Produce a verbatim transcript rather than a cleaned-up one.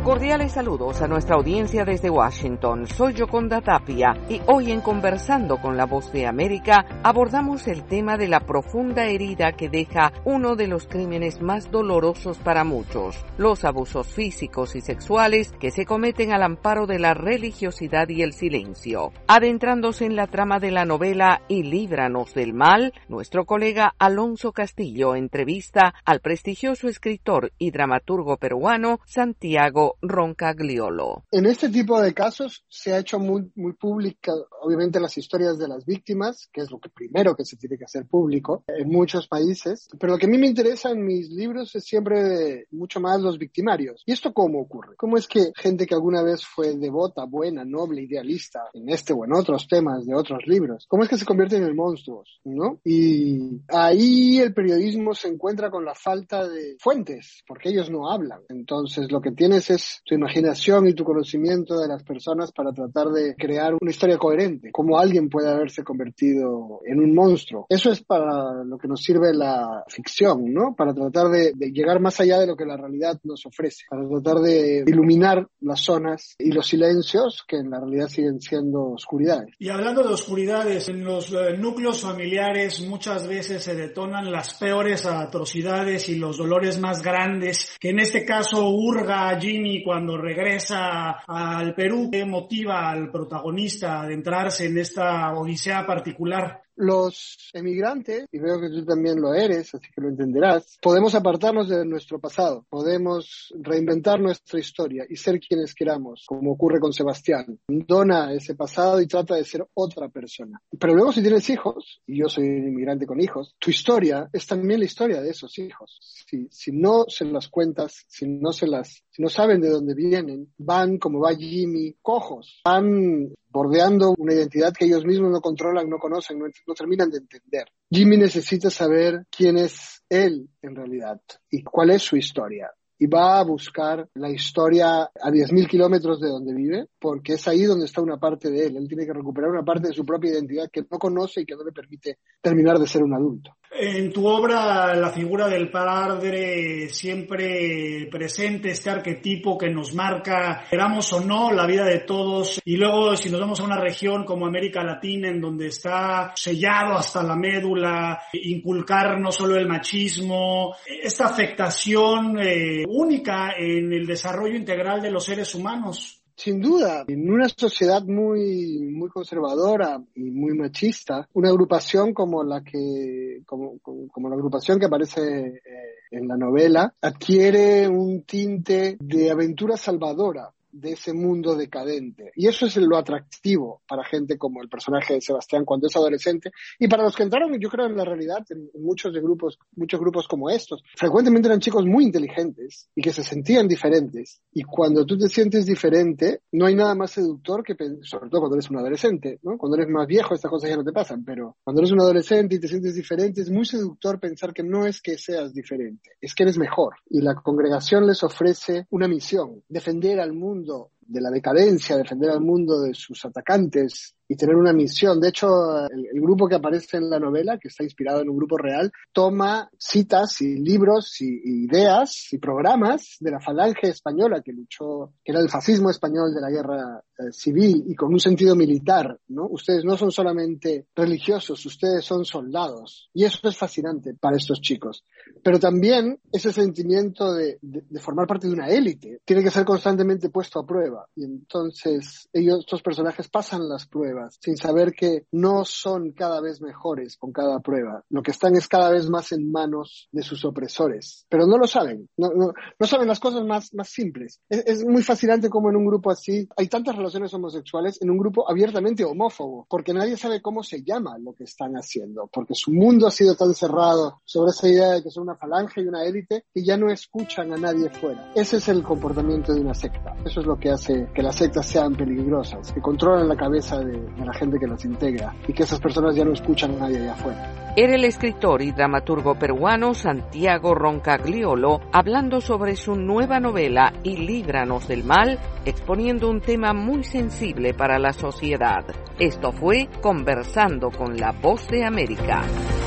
Cordiales saludos a nuestra audiencia desde Washington. Soy Yoconda Tapia y hoy en Conversando con la Voz de América abordamos el tema de la profunda herida que deja uno de los crímenes más dolorosos para muchos, los abusos físicos y sexuales que se cometen al amparo de la religiosidad y el silencio. Adentrándose en la trama de la novela Y líbranos del mal, nuestro colega Alonso Castillo entrevista al prestigioso escritor y dramaturgo peruano Santiago Roncagliolo. En este tipo de casos se ha hecho muy, muy pública, obviamente, las historias de las víctimas, que es lo que primero que se tiene que hacer público en muchos países, pero lo que a mí me interesa en mis libros es siempre mucho más los victimarios. ¿Y esto cómo ocurre? ¿Cómo es que gente que alguna vez fue devota, buena, noble, idealista, en este o en otros temas de otros libros, cómo es que se convierten en monstruos, ¿no? Y ahí el periodismo se encuentra con la falta de fuentes, porque ellos no hablan. Entonces lo que tienes es tu imaginación y tu conocimiento de las personas para tratar de crear una historia coherente, cómo alguien puede haberse convertido en un monstruo. Eso es para lo que nos sirve la ficción, ¿no? Para tratar de, de llegar más allá de lo que la realidad nos ofrece, para tratar de iluminar las zonas y los silencios que en la realidad siguen siendo oscuridades. Y hablando de oscuridades, en los eh, núcleos familiares muchas veces se detonan las peores atrocidades y los dolores más grandes, que en este caso hurga a Jimmy cuando regresa al Perú. ¿Qué motiva al protagonista a adentrarse en esta odisea particular? Los emigrantes, y veo que tú también lo eres, así que lo entenderás, podemos apartarnos de nuestro pasado, podemos reinventar nuestra historia y ser quienes queramos, como ocurre con Sebastián. Dona ese pasado y trata de ser otra persona. Pero luego si tienes hijos, y yo soy un inmigrante con hijos, tu historia es también la historia de esos hijos. Si, si no se las cuentas, si no se las, si no saben de dónde vienen, van como va Jimmy, cojos, van bordeando una identidad que ellos mismos no controlan, no conocen, no, no terminan de entender. Jimmy necesita saber quién es él en realidad y cuál es su historia. Y va a buscar la historia a diez mil kilómetros de donde vive, porque es ahí donde está una parte de él. Él tiene que recuperar una parte de su propia identidad que no conoce y que no le permite terminar de ser un adulto. En tu obra, la figura del padre siempre presente, este arquetipo que nos marca, queramos o no, la vida de todos. Y luego, si nos vamos a una región como América Latina, en donde está sellado hasta la médula, inculcar no solo el machismo, esta afectación eh, única en el desarrollo integral de los seres humanos. Sin duda, en una sociedad muy muy conservadora y muy machista, una agrupación como la que como, como, como la agrupación que aparece eh, en la novela adquiere un tinte de aventura salvadora de ese mundo decadente. Y eso es lo atractivo para gente como el personaje de Sebastián cuando es adolescente, y para los que entraron, yo creo, en la realidad, en, en muchos de grupos, muchos grupos como estos. Frecuentemente eran chicos muy inteligentes y que se sentían diferentes. Y cuando tú te sientes diferente, no hay nada más seductor que, sobre todo cuando eres un adolescente, ¿no? Cuando eres más viejo, estas cosas ya no te pasan, pero cuando eres un adolescente y te sientes diferente, es muy seductor pensar que no es que seas diferente, es que eres mejor. Y la congregación les ofrece una misión: defender al mundo de la decadencia, defender al mundo de sus atacantes y tener una misión. De hecho, el, el grupo que aparece en la novela, que está inspirado en un grupo real, toma citas y libros y, y ideas y programas de la falange española que luchó, que era el fascismo español de la guerra eh, civil, y con un sentido militar, ¿no? Ustedes no son solamente religiosos, ustedes son soldados. Y eso es fascinante para estos chicos. Pero también ese sentimiento de, de, de formar parte de una élite tiene que ser constantemente puesto a prueba. Y entonces ellos, estos personajes pasan las pruebas sin saber que no son cada vez mejores con cada prueba. Lo que están es cada vez más en manos de sus opresores. Pero no lo saben. No, no, no saben las cosas más, más simples. Es, es muy fascinante como en un grupo así hay tantas relaciones homosexuales, en un grupo abiertamente homófobo, porque nadie sabe cómo se llama lo que están haciendo, porque su mundo ha sido tan cerrado sobre esa idea de que son una falange y una élite que ya no escuchan a nadie fuera. Ese es el comportamiento de una secta. Eso es lo que hace que las sectas sean peligrosas, que controlan la cabeza de de la gente que las integra y que esas personas ya no escuchan a nadie allá afuera. Era el escritor y dramaturgo peruano Santiago Roncagliolo hablando sobre su nueva novela Y líbranos del mal, exponiendo un tema muy sensible para la sociedad. Esto fue Conversando con la Voz de América.